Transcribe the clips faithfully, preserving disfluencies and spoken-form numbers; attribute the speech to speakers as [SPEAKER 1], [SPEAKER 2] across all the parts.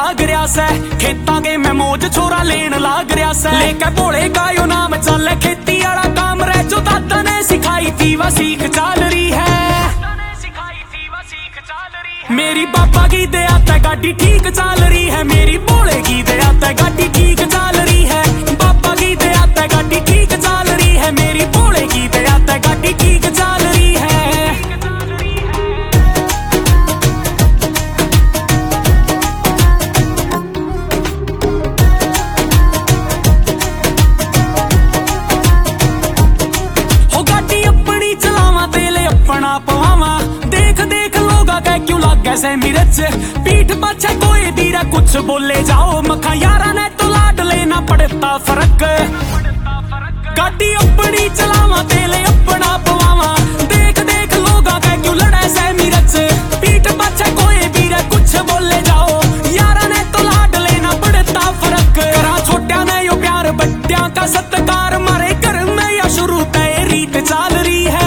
[SPEAKER 1] लाग रहा से, खेता के मैं मौज छोरा लेन लाग रहा से। लेके भोले का यो नाम चले, खेती वाला काम रह जो दादा ने सिखाई थी वह सीख चाल रही है। मेरी बाबा की दया ते गाड़ी ठीक चाल रही है, मेरी भोले की दया ते गाड़ी ठीक चाल रही है। बाबा की दया ते गाड़ी ठीक चाल रही है, मेरी भोले की दया ते गाड़ी ठीक चाल रही है। हो गाड़ी अपनी चलावा तेले अपना पवावा, देख देख लोगा कह क्यों लागे से मिर्च। पीठ पाछे कोई दीरा कुछ बोले जाओ, मखा यारा ने तो लाड लेना पड़ता फर्क। गाड़ी अपनी चलावा तेले अपना पवावा, देख देख लोगा कह क्यों लड़े से मिर्च। पीठ पाछे कोई दीरा कुछ बोले जाओ, यारा ने तो लाड लेना पड़ता फर्क। करा छोट्या ने यो प्यार बड्या का सत्कार, मारे घर में या शुरू तय रीत चाल रही है।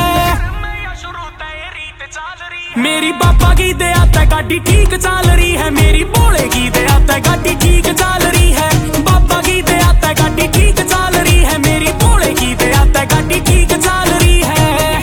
[SPEAKER 1] मेरी बाबा की दया ते गाड़ी ठीक चाल रही है, मेरी भोले की दया ते गाड़ी ठीक चाल रही है। बाबा की दया ते गाड़ी ठीक चाल रही है, मेरी भोले की दया ते गाड़ी ठीक चाल रही है।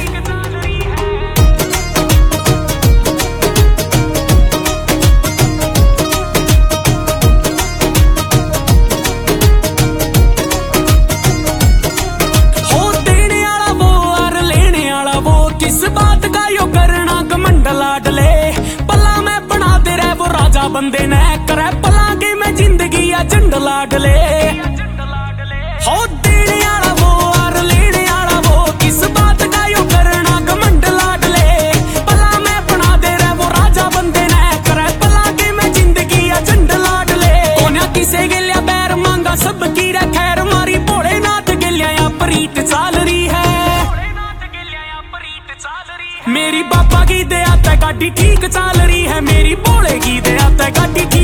[SPEAKER 1] हो देने वाला वो और लेने वाला वो, किस बात का यो करना घमंड लाडले। पला में बना दे रहे वो राजा बंदे ने, करे पला के मैं जिंदगी या झंड लाडले। हो देने वाला वो और लेने वाला वो, किस बात का यो करना घमंड लाडले। पला में बना दे रहे वो राजा बंदे ने, करे पला के मैं जिंदगी या झंड लाडले। कोन्या किसे गिलिया बैर मांगा सब की रे खैर, मारी भोलेनाथ गिलिया या प्रीत चाल रही है। मेरी बाबा की दया ते गाड़ी ठीक चाल रही है, मेरी भोले की दया ते गाड़ी